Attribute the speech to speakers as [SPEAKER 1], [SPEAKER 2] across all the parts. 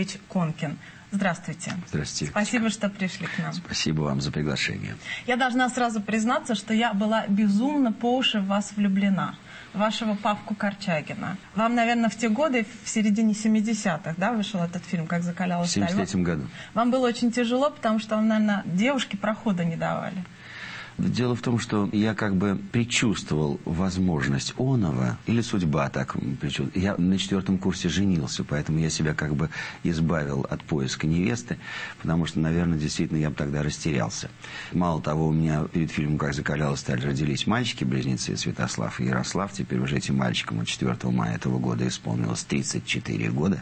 [SPEAKER 1] Москвич Конкин. Здравствуйте.
[SPEAKER 2] Здравствуйте.
[SPEAKER 1] Спасибо, что пришли к нам.
[SPEAKER 2] Спасибо вам за приглашение.
[SPEAKER 1] Я должна сразу признаться, что я была безумно по уши в вас влюблена. Вашего Павку Корчагина. Вам, наверное, в те годы, в середине 70-х, да, вышел этот фильм «Как закалялась сталь».
[SPEAKER 2] В 73-м году.
[SPEAKER 1] Вам было очень тяжело, потому что вам, наверное, девушки прохода не давали.
[SPEAKER 2] Дело в том, что я как бы предчувствовал возможность оного, или судьба так предчувствовала. Я на 4-м курсе женился, поэтому я себя как бы избавил от поиска невесты, потому что, наверное, действительно я бы тогда растерялся. Мало того, у меня перед фильмом «Как закалялась сталь» родились мальчики-близнецы Святослав и Ярослав. Теперь уже этим мальчикам 4 мая этого года исполнилось 34 года.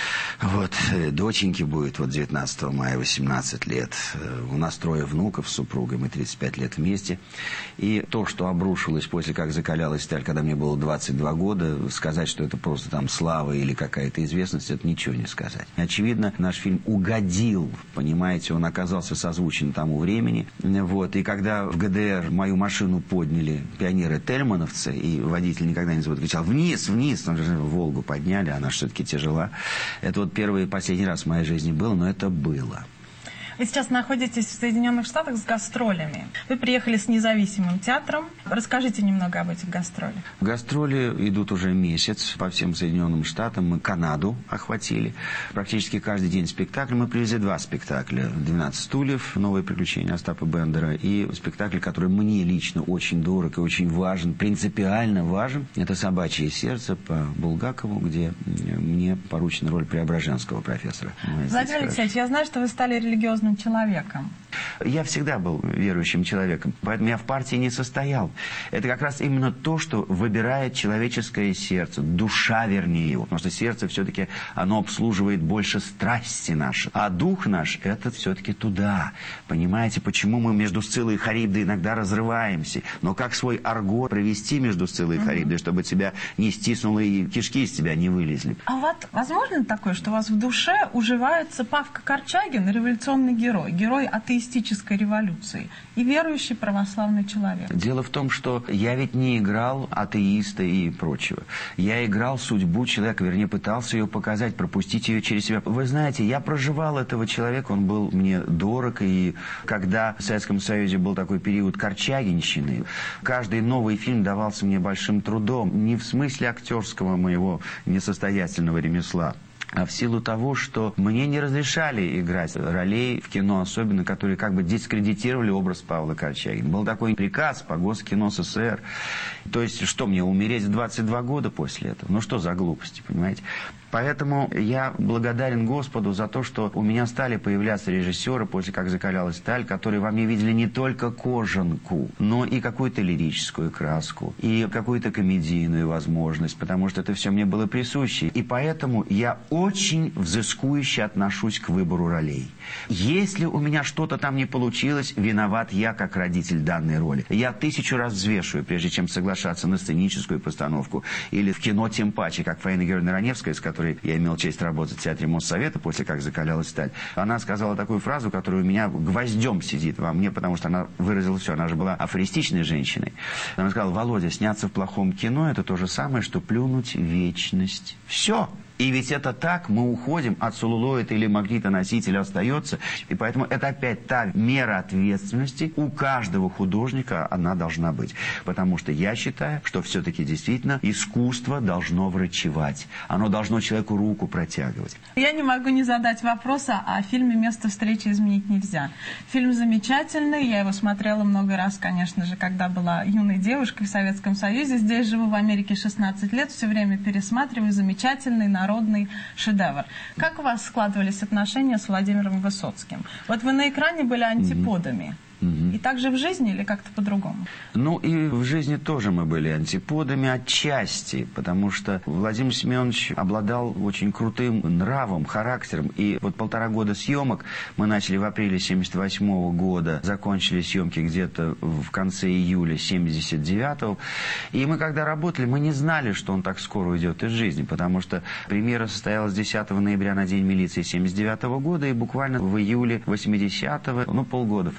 [SPEAKER 2] Вот, доченьке будет 19 мая 18 лет. У нас 3 внуков с супругой, мы 35 лет вместе. И то, что обрушилось после «Как закалялась сталь», когда мне было 22 года, сказать, что это просто там слава или какая-то известность, это ничего не сказать. Очевидно, наш фильм угодил, понимаете, он оказался созвучен тому времени. Вот, и когда в ГДР мою машину подняли пионеры-тельмановцы, и водитель никогда не забудет, кричал: «Вниз, вниз!» Там же «Волгу» подняли, она все-таки тяжела. Это вот первый и последний раз в моей жизни было, но это было.
[SPEAKER 1] Вы сейчас находитесь в Соединенных Штатах с гастролями. Вы приехали с независимым театром. Расскажите немного об этих гастролях.
[SPEAKER 2] Гастроли идут уже месяц по всем Соединенным Штатам. Мы Канаду охватили. Практически каждый день спектакль. Мы привезли 2 спектакля. «12 стульев», «Новые приключения» Остапа Бендера. И спектакль, который мне лично очень дорог и очень важен, принципиально важен. Это «Собачье сердце» по Булгакову, где мне поручена роль Преображенского профессора.
[SPEAKER 1] Владимир Алексеевич, я знаю, что вы стали религиозным человеком.
[SPEAKER 2] Я всегда был верующим человеком, поэтому я в партии не состоял. Это как раз именно то, что выбирает человеческое сердце, душа, вернее, его. Потому что сердце все-таки, оно обслуживает больше страсти наши. А дух наш, это все-таки туда. Понимаете, почему мы между Сциллой и Харибдой иногда разрываемся? Но как свой арго провести между Сциллой и Харибдой, чтобы тебя не стиснуло и кишки из тебя не вылезли?
[SPEAKER 1] А вот возможно такое, что у вас в душе уживается Павка Корчагин, революционный герой атеистической революции и верующий православный человек?
[SPEAKER 2] Дело в том, что я ведь не играл атеиста и прочего. Я играл судьбу человека, вернее, пытался ее показать, пропустить ее через себя. Вы знаете, я проживал этого человека, он был мне дорог, и когда в Советском Союзе был такой период корчагинщины, каждый новый фильм давался мне большим трудом, не в смысле актерского моего несостоятельного ремесла, а в силу того, что мне не разрешали играть ролей в кино, особенно, которые как бы дискредитировали образ Павла Корчагина. Был такой приказ по Госкино СССР. То есть, что мне, умереть в 22 года после этого? Ну, что за глупости, понимаете? Поэтому я благодарен Господу за то, что у меня стали появляться режиссеры после «Как закалялась сталь», которые во мне видели не только кожанку, но и какую-то лирическую краску, и какую-то комедийную возможность, потому что это все мне было присуще. И поэтому я очень взыскующе отношусь к выбору ролей. Если у меня что-то там не получилось, виноват я как родитель данной роли. Я 1000 раз взвешиваю, прежде чем соглашаться на сценическую постановку или в кино тем паче, как Фаина Георгиевна Раневская, с которой я имел честь работать в Театре Моссовета после «Как закалялась сталь». Она сказала такую фразу, которая у меня гвоздем сидит во мне, потому что она выразила все. Она же была афористичной женщиной. Она сказала: «Володя, сняться в плохом кино – это то же самое, что плюнуть в вечность». Все. И ведь это так, мы уходим от целлулоида или магнитоносителя остается. И поэтому это опять та мера ответственности у каждого художника, она должна быть. Потому что я считаю, что все-таки действительно искусство должно врачевать. Оно должно человеку руку протягивать.
[SPEAKER 1] Я не могу не задать вопроса о фильме «Место встречи изменить нельзя». Фильм замечательный, я его смотрела много раз, конечно же, когда была юной девушкой в Советском Союзе. Здесь живу в Америке 16 лет, все время пересматриваю. Замечательный народный шедевр. Как у вас складывались отношения с Владимиром Высоцким? Вот вы на экране были антиподами. И также в жизни или как-то по-другому?
[SPEAKER 2] Ну, и в жизни тоже мы были антиподами отчасти, потому что Владимир Семенович обладал очень крутым нравом, характером. И вот 1,5 года съемок мы начали в апреле 1978 года, закончили съемки где-то в конце июля 1979. И мы, когда работали, мы не знали, что он так скоро уйдет из жизни, потому что премьера состоялась 10 ноября на День милиции 1979 года, и буквально в июле 80-го, ну, полгода фактически,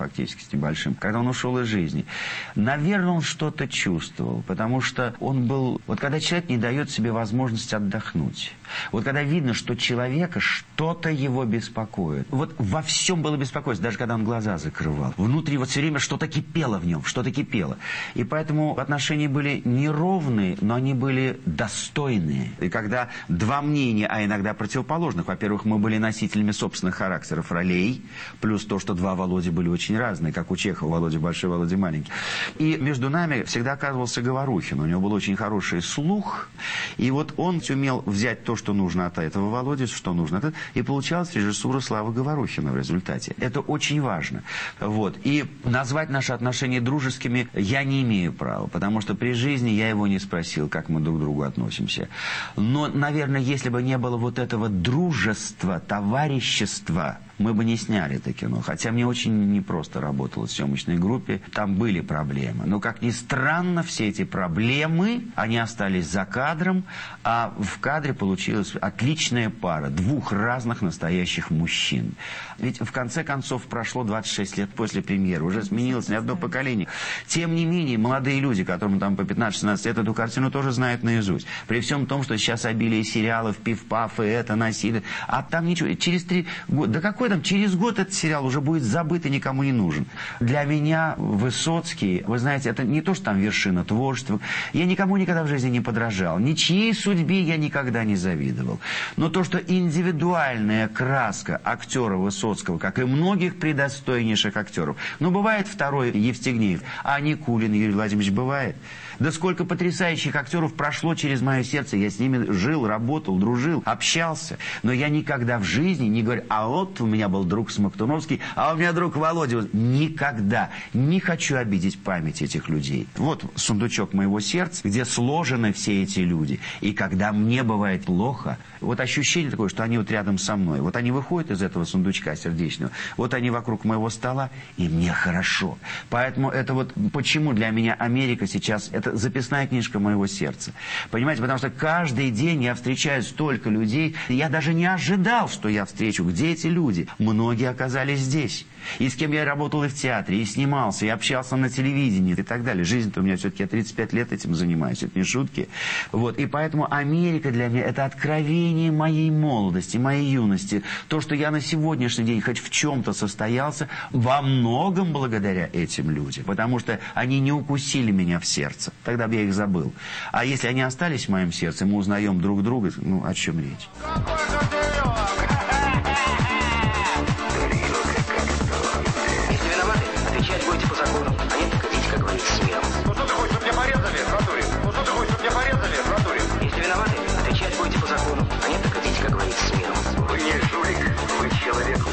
[SPEAKER 2] с небольшим, когда он ушел из жизни. Наверное, он что-то чувствовал, потому что он был... Вот когда человек не дает себе возможность отдохнуть, вот когда видно, что человека что-то его беспокоит. Вот во всем было беспокойство, даже когда он глаза закрывал. Внутри вот все время что-то кипело в нем, что-то кипело. И поэтому отношения были неровные, но они были достойные. И когда два мнения, а иногда противоположных, во-первых, мы были носителями собственных характеров, ролей, плюс то, что два Володи были очень разные, как у Чехова, Володя большой, Володя маленький. И между нами всегда оказывался Говорухин. У него был очень хороший слух, и вот он умел взять то, что нужно от этого Володи, что нужно от этого, и получалась режиссура Славы Говорухина в результате. Это очень важно. Вот. И назвать наши отношения дружескими я не имею права, потому что при жизни я его не спросил, как мы друг к другу относимся. Но, наверное, если бы не было вот этого дружества, товарищества, мы бы не сняли это кино. Хотя мне очень непросто работало в съемочной группе. Там были проблемы. Но, как ни странно, все эти проблемы, они остались за кадром, а в кадре получилась отличная пара двух разных настоящих мужчин. Ведь, в конце концов, прошло 26 лет после премьеры. Уже сменилось не одно поколение. Тем не менее, молодые люди, которым там по 15-16 лет, эту картину тоже знают наизусть. При всем том, что сейчас обилие сериалов, пиф-паф, и это, насилие. А там ничего. Через 3 года... Да какой там? Через год этот сериал уже будет забыт и никому не нужен. Для меня Высоцкий, вы знаете, это не то, что там вершина творчества. Я никому никогда в жизни не подражал. Ничьей судьбе я никогда не завидовал. Но то, что индивидуальная краска актера Высоцкого, как и многих предостойнейших актеров, ну, бывает второй Евстигнеев, а Никулин Юрий Владимирович бывает. Да сколько потрясающих актеров прошло через мое сердце. Я с ними жил, работал, дружил, общался. Но я никогда в жизни не говорю, а вот у меня был друг Смоктуновский, а у меня друг Володя. Никогда не хочу обидеть память этих людей. Вот сундучок моего сердца, где сложены все эти люди. И когда мне бывает плохо, вот ощущение такое, что они вот рядом со мной. Вот они выходят из этого сундучка сердечного, вот они вокруг моего стола, и мне хорошо. Поэтому это вот почему для меня Америка сейчас, это записная книжка моего сердца. Понимаете, потому что каждый день я встречаю столько людей, я даже не ожидал, что я встречу. Где эти люди? Многие оказались здесь. И с кем я работал и в театре, и снимался, и общался на телевидении, и так далее. Жизнь-то у меня все-таки, я 35 лет этим занимаюсь, это не шутки. Вот. И поэтому Америка для меня — это откровение моей молодости, моей юности. То, что я на сегодняшний день хоть в чем-то состоялся, во многом благодаря этим людям. Потому что они не укусили меня в сердце. Тогда бы я их забыл. А если они остались в моем сердце, мы узнаем друг друга, ну, о чем речь?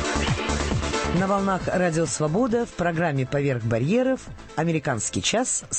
[SPEAKER 3] На волнах Радио Свобода в программе «Поверх барьеров» «Американский час»